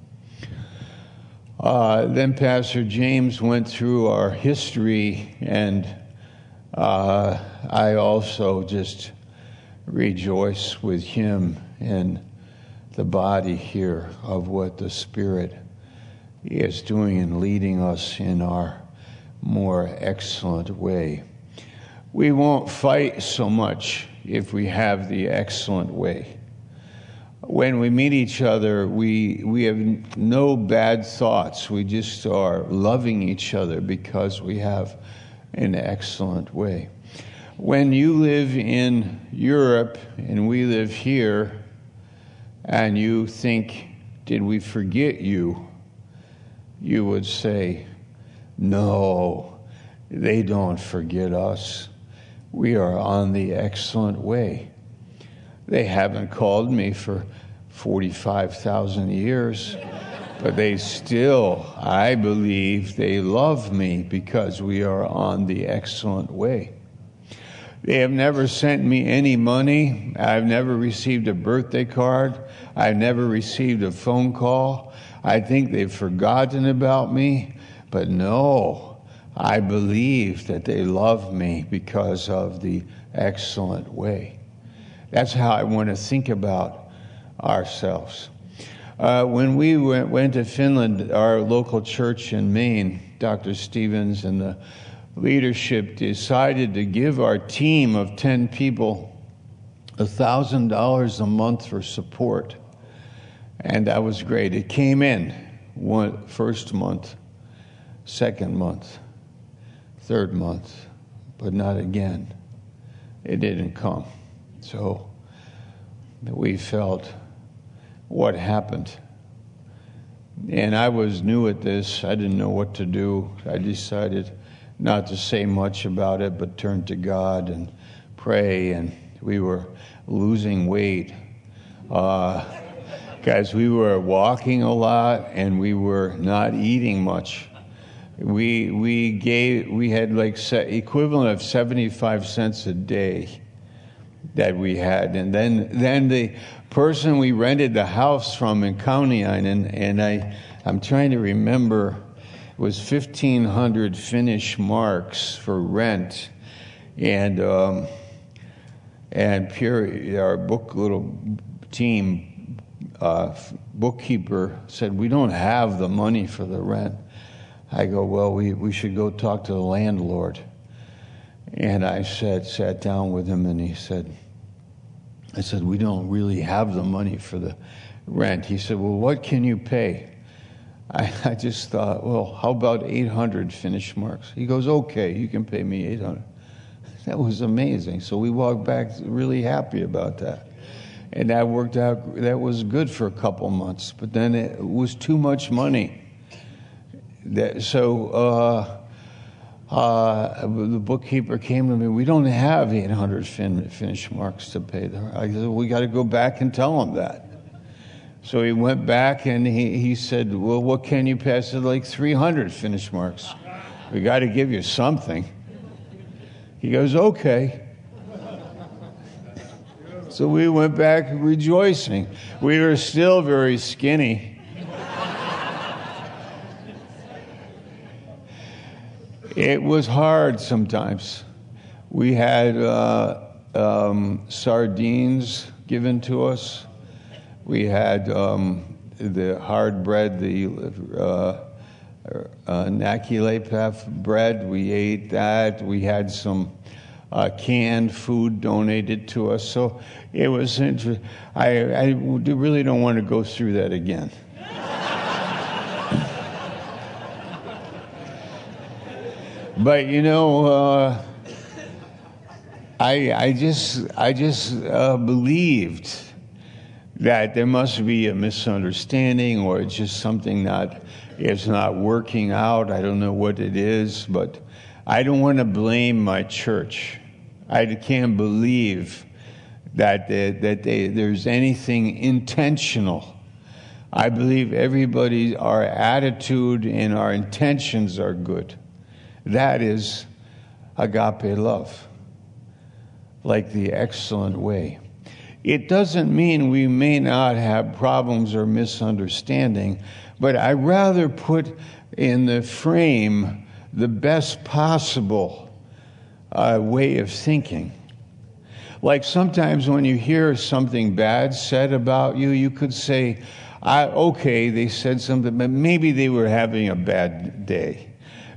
Then Pastor James went through our history, and I also just rejoice with him and the body here of what the Spirit is doing and leading us in our more excellent way. We won't fight so much if we have the excellent way. When we meet each other, we have no bad thoughts. We just are loving each other because we have an excellent way. When you live in Europe and we live here, and you think, did we forget you? You would say, no, they don't forget us. We are on the excellent way. They haven't called me for 45,000 years, but they still, I believe, they love me because we are on the excellent way. They have never sent me any money. I've never received a birthday card. I've never received a phone call. I think they've forgotten about me, but no, I believe that they love me because of the excellent way. That's how I want to think about ourselves. When we went to Finland, our local church in Maine, Dr. Stevens and the leadership decided to give our team of 10 people $1,000 a month for support. And that was great. It came in first month, second month, third month, but not again. It didn't come. So we felt what happened. And I was new at this. I didn't know what to do. I decided not to say much about it, but turn to God and pray. And we were losing weight. Guys, we were walking a lot and we were not eating much. We had like equivalent of 75 cents a day that we had. And then the person we rented the house from in County Island, and I'm trying to remember, it was 1,500 Finnish marks for rent. And Pierre, our little team bookkeeper, said, we don't have the money for the rent. I go, well, we should go talk to the landlord. And I sat down with him, and I said, we don't really have the money for the rent. He said, well, what can you pay? I just thought, well, how about 800 Finnish marks? He goes, okay, you can pay me 800. That was amazing. So we walked back really happy about that. And that worked out, that was good for a couple months. But then it was too much money. So the bookkeeper came to me, we don't have 800 Finnish marks to pay. I said, we got to go back and tell him that. So he went back and he said, well, what can you pay? I said, like 300 Finnish marks. We got to give you something. He goes, okay. So we went back rejoicing. We were still very skinny. It was hard sometimes. We had sardines given to us. We had the hard bread, the Nakulepaf bread. We ate that. We had some canned food donated to us. So it was interesting. I really don't want to go through that again. But I just believed that there must be a misunderstanding, or it's just something it's not working out. I don't know what it is, but I don't want to blame my church. I can't believe that there's anything intentional. I believe our attitude and our intentions are good. That is agape love, like the excellent way. It doesn't mean we may not have problems or misunderstanding, but I rather put in the frame the best possible way of thinking. Like sometimes when you hear something bad said about you, you could say, okay, they said something, but maybe they were having a bad day.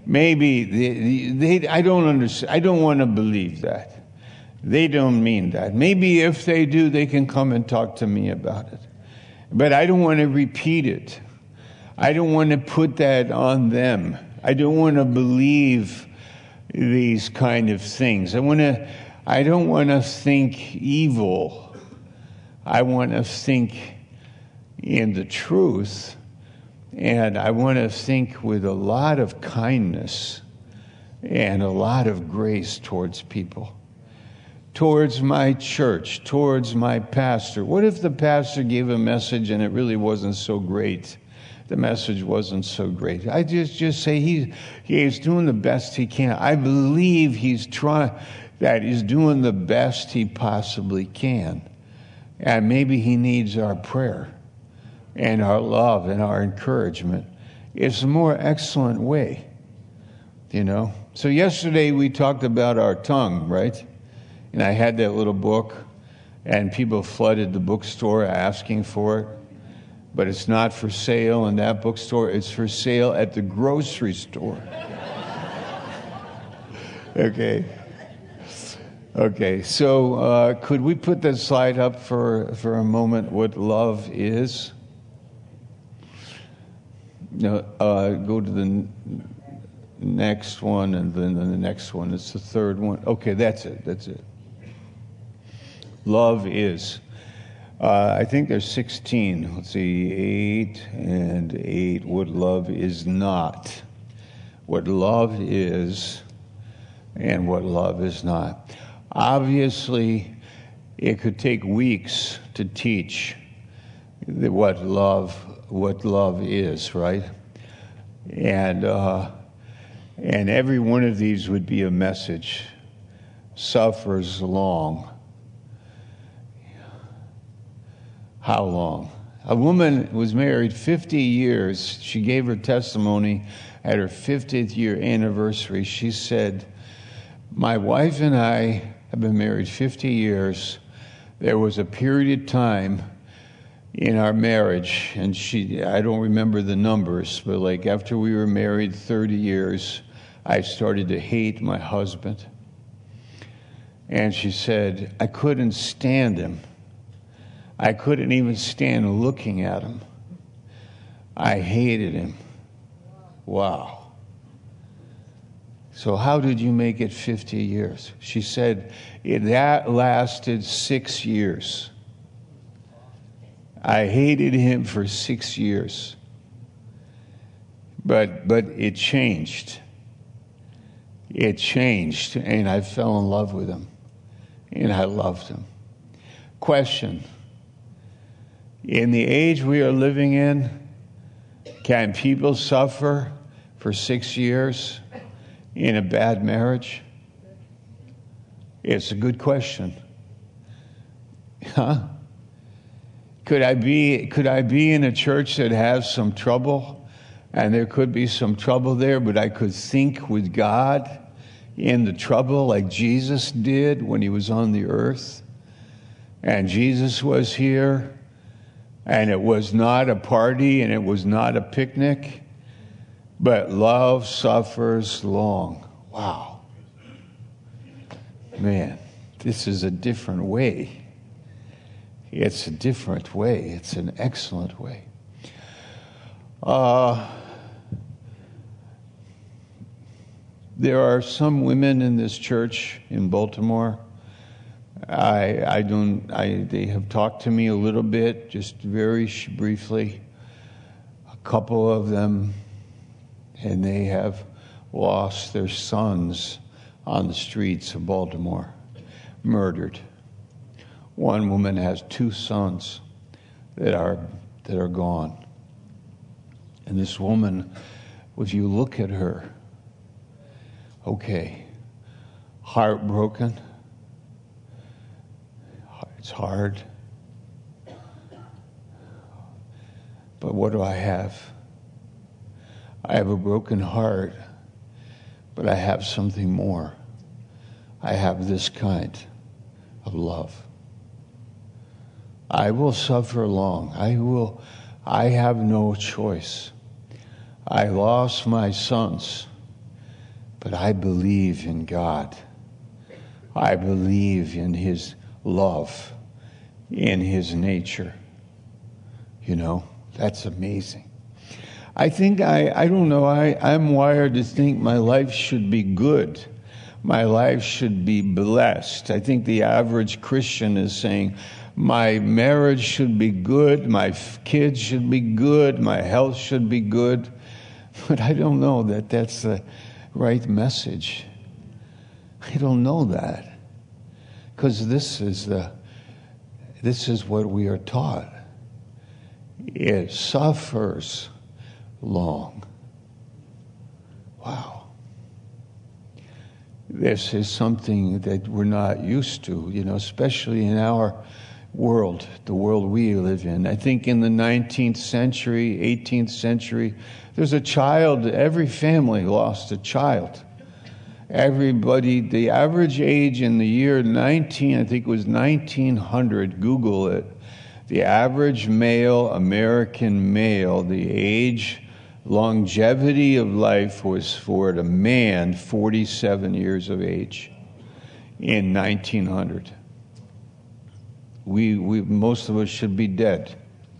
Maybe I don't understand. I don't want to believe that. They don't mean that. Maybe if they do, they can come and talk to me about it. But I don't want to repeat it. I don't want to put that on them. I don't want to believe these kind of things. I don't want to think evil. I want to think in the truth. And I want to think with a lot of kindness and a lot of grace towards people, towards my church, towards my pastor. What if the pastor gave a message and it really wasn't so great? The message wasn't so great. I just say he's doing the best he can. I believe he's doing the best he possibly can. And maybe he needs our prayer and our love and our encouragement. It's a more excellent way, So yesterday we talked about our tongue, right? And I had that little book, and people flooded the bookstore asking for it. But it's not for sale in that bookstore. It's for sale at the grocery store. Okay, so could we put that slide up for a moment, what love is? Go to the next one, and then the next one. It's the third one. Okay, that's it. Love is. I think there's 16. Let's see, 8 and 8. What love is not. What love is and what love is not. Obviously, it could take weeks to teach what love is, right? And every one of these would be a message. Suffers long. How long? A woman was married 50 years. She gave her testimony at her 50th year anniversary. She said, "My wife and I have been married 50 years. There was a period of time in our marriage," and I don't remember the numbers, but like after we were married 30 years, I started to hate my husband. And she said, "I couldn't stand him. I couldn't even stand looking at him. I hated him." Wow. So how did you make it 50 years? She said, that lasted 6 years. I hated him for 6 years. But it changed. It changed, and I fell in love with him. And I loved him. Question. In the age we are living in, can people suffer for 6 years in a bad marriage? It's a good question. Huh? Could I be in a church that has some trouble, and there could be some trouble there, but I could think with God in the trouble like Jesus did when he was on the earth? And Jesus was here, and it was not a party, and it was not a picnic, but love suffers long. Wow. Man, this is a different way. It's a different way. It's an excellent way. There are some women in this church in Baltimore. They have talked to me a little bit, just very briefly. A couple of them, and they have lost their sons on the streets of Baltimore, murdered. One woman has 2 sons that are gone. And this woman, if you look at her, okay, heartbroken. It's hard. But what do I have? I have a broken heart, but I have something more. I have this kind of love. I will suffer long. I have no choice. I lost my sons, but I believe in God. I believe in his love, in his nature. You know, that's amazing. I think, I don't know, I'm wired to think my life should be good. My life should be blessed. I think the average Christian is saying, my marriage should be good, my kids should be good, my health should be good. But I don't know that that's the right message. I don't know that. Because this is what we are taught. It suffers long. Wow. This is something that we're not used to, especially in our world, the world we live in. I think in the 19th century, 18th century, there's a child, every family lost a child. Everybody, the average age in the year 1900, Google it, the average American male, the age, longevity of life was for a man 47 years of age in 1900. We most of us should be dead,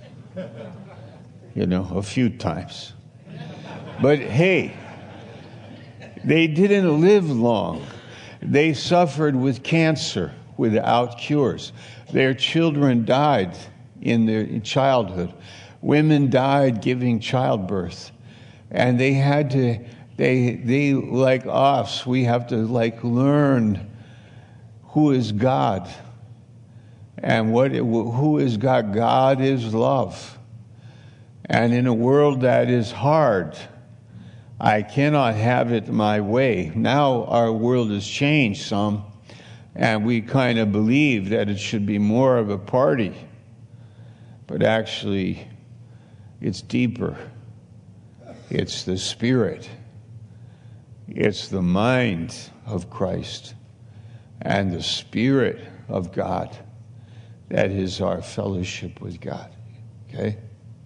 a few times. But hey, they didn't live long. They suffered with cancer. without cures. Their children died in their childhood. Women died giving childbirth. And they had to, they like us, we have to learn who is God. And who is God? God is love. And in a world that is hard, I cannot have it my way. Now our world has changed some, and we kind of believe that it should be more of a party. But actually, it's deeper. It's the Spirit. It's the mind of Christ and the Spirit of God. That is our fellowship with God. Okay?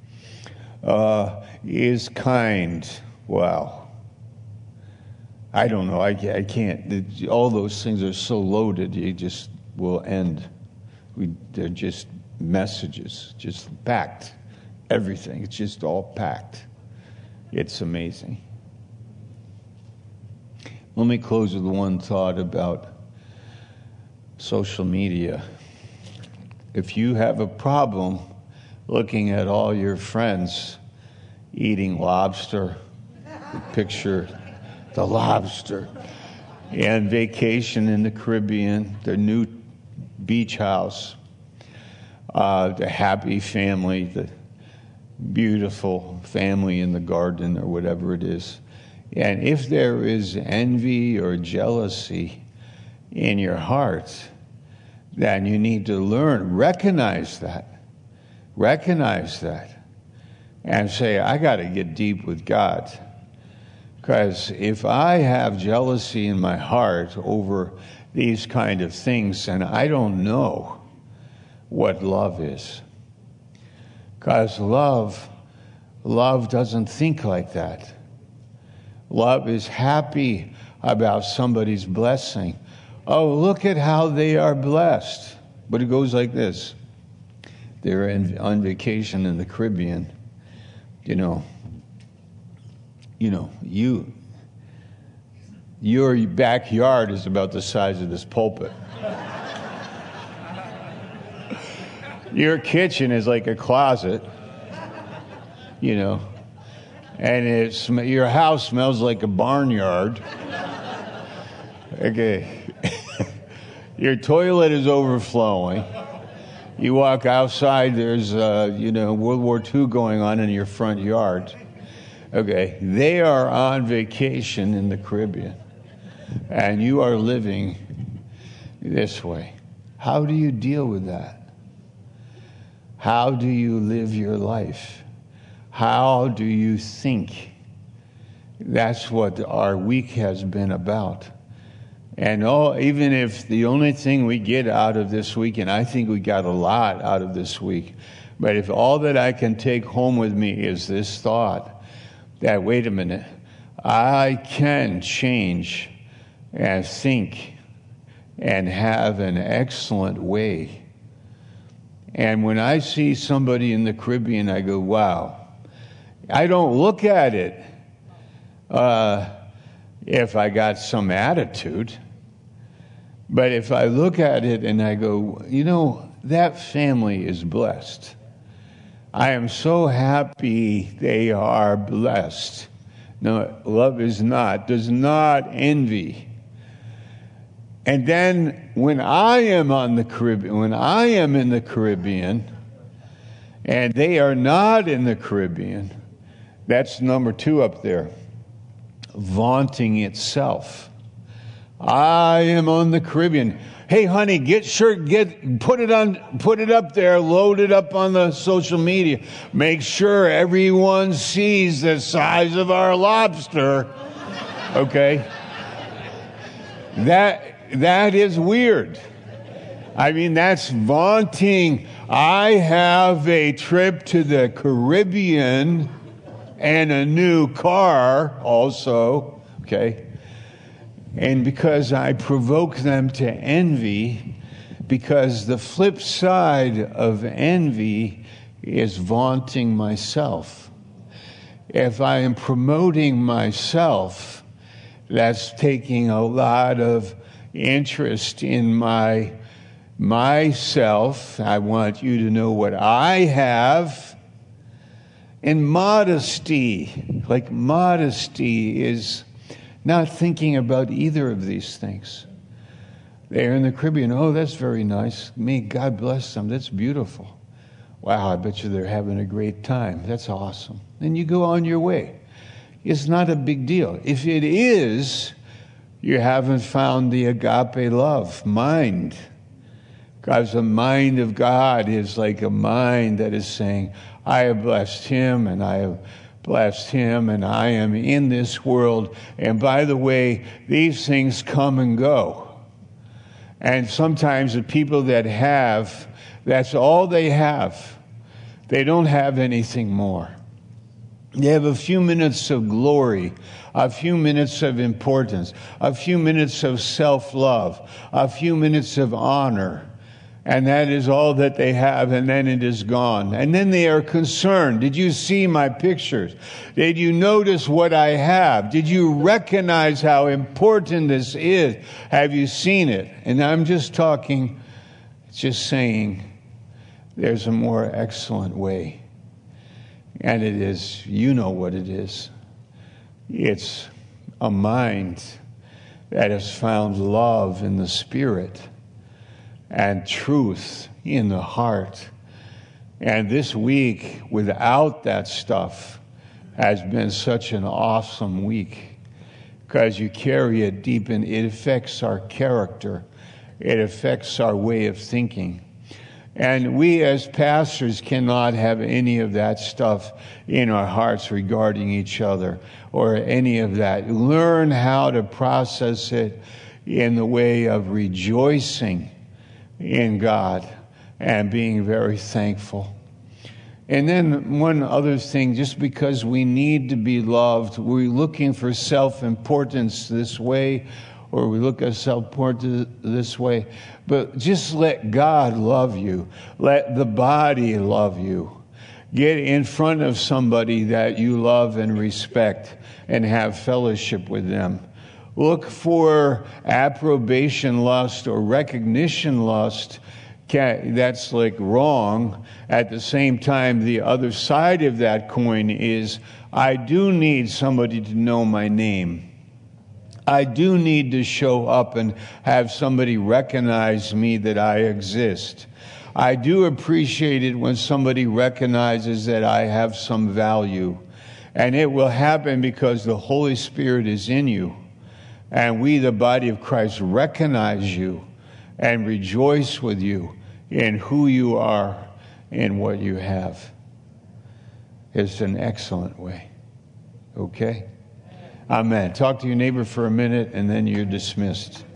Is kind. Wow. I don't know. I can't. All those things are so loaded, you just will end. They're just messages, just packed. Everything. It's just all packed. It's amazing. Let me close with one thought about social media. If you have a problem looking at all your friends eating lobster, picture the lobster, and vacation in the Caribbean, their new beach house, the happy family, the beautiful family in the garden or whatever it is. And if there is envy or jealousy in your heart, then you need to recognize that, and say, I got to get deep with God. Because if I have jealousy in my heart over these kind of things, then I don't know what love is. Because love doesn't think like that. Love is happy about somebody's blessing. Oh, look at how they are blessed. But it goes like this. They're on vacation in the Caribbean. Your backyard is about the size of this pulpit. Your kitchen is like a closet, and your house smells like a barnyard. Okay. Your toilet is overflowing. You walk outside, there's, World War II going on in your front yard. Okay. They are on vacation in the Caribbean, and you are living this way. How do you deal with that? How do you live your life? How do you think? That's what our week has been about. And even if the only thing we get out of this week, and I think we got a lot out of this week, but if all that I can take home with me is this thought that, wait a minute, I can change and think and have an excellent way. And when I see somebody in the Caribbean, I go, wow. I don't look at it if I got some attitude. But if I look at it and I go, that family is blessed. I am so happy they are blessed. No, love does not envy. And then when I am in the Caribbean, and they are not in the Caribbean, that's number 2 up there, vaunting itself. I am on the Caribbean. Hey, honey, put it up there, load it up on the social media. Make sure everyone sees the size of our lobster. Okay? That is weird. I mean, that's vaunting. I have a trip to the Caribbean and a new car also, okay? And because I provoke them to envy, because the flip side of envy is vaunting myself. If I am promoting myself, that's taking a lot of interest in my myself. I want you to know what I have. And modesty, like modesty is not thinking about either of these things. They're in the Caribbean. Oh, that's very nice. Me, God bless them. That's beautiful. Wow, I bet you they're having a great time. That's awesome. Then you go on your way. It's not a big deal. If it is, you haven't found the agape love mind. Because the mind of God is like a mind that is saying, I have blessed him and I have blessed him and I am in this world. And by the way, these things come and go. And sometimes the people that have, that's all they have. They don't have anything more. They have a few minutes of glory, a few minutes of importance, a few minutes of self-love, a few minutes of honor. And that is all that they have, and then it is gone. And then they are concerned. Did you see my pictures? Did you notice what I have? Did you recognize how important this is? Have you seen it? And I'm just saying, there's a more excellent way. And it is, you know what it is. It's a mind that has found love in the Spirit and truth in the heart. And this week, without that stuff, has been such an awesome week because you carry it deep and it affects our character. It affects our way of thinking. And we as pastors cannot have any of that stuff in our hearts regarding each other or any of that. Learn how to process it in the way of rejoicing in God and being very thankful. And then one other thing, just because we need to be loved, we're looking for self-importance this way, or we look at self-importance this way, but just let God love you. Let the body love you. Get in front of somebody that you love and respect and have fellowship with them. Look for approbation lust or recognition lust. That's like wrong. At the same time, the other side of that coin is, I do need somebody to know my name. I do need to show up and have somebody recognize me that I exist. I do appreciate it when somebody recognizes that I have some value. And it will happen because the Holy Spirit is in you. And we, the body of Christ, recognize you and rejoice with you in who you are and what you have. It's an excellent way. Okay? Amen. Talk to your neighbor for a minute and then you're dismissed.